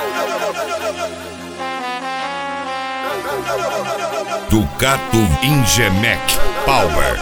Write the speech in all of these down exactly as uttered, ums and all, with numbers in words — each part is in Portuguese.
Ducato Ingemec Power.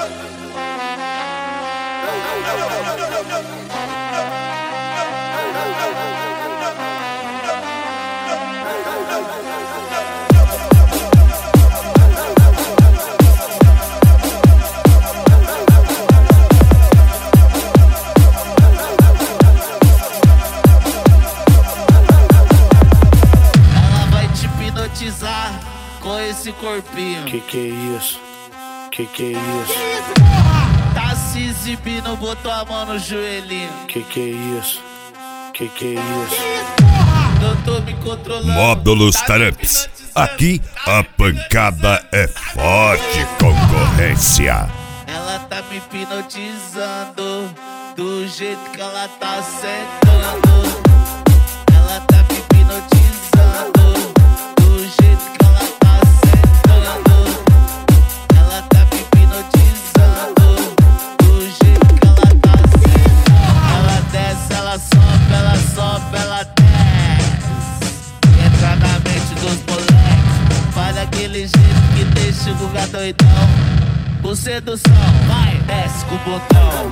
Com esse corpinho. Que que é isso? Que que é isso? Tá se exibindo, botou a mão no joelhinho. Que que é isso? Que que é isso? Eu tô me controlando. Módulos Taramps. Aqui a pancada é forte, concorrência. Ela tá me hipnotizando do jeito que ela tá sentando. Ela tá me hipnotizando do jeito que ela tá sentando. Ela tá me hipnotizando do jeito que ela tá sentando. Ela desce, ela sobe, ela sobe, ela desce. Entra na mente dos moleques, faz daquele jeito que deixa o lugar doidão. Por sedução, vai, desce com o botão.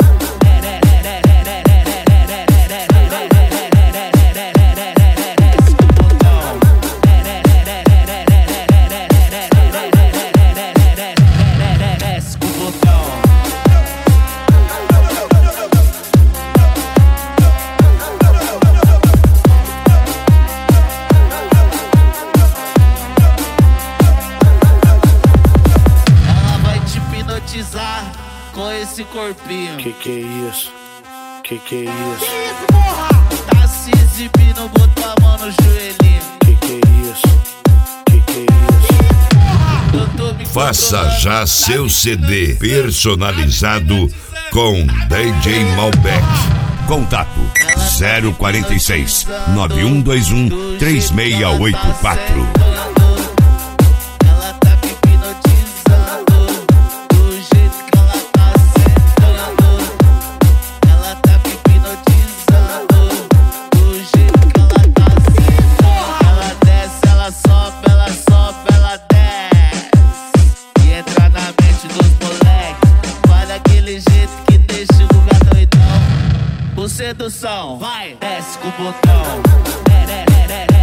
Com esse corpinho. Que que é isso? Que que é isso? Tá se exibindo, botou a mão no joelhinho. Que que é isso? Que que é isso? Faça já seu C D personalizado com D J Malbec. Contato zero quarenta e seis, nove um dois um, três seis oito quatro. Sedução, vai, desce com o botão.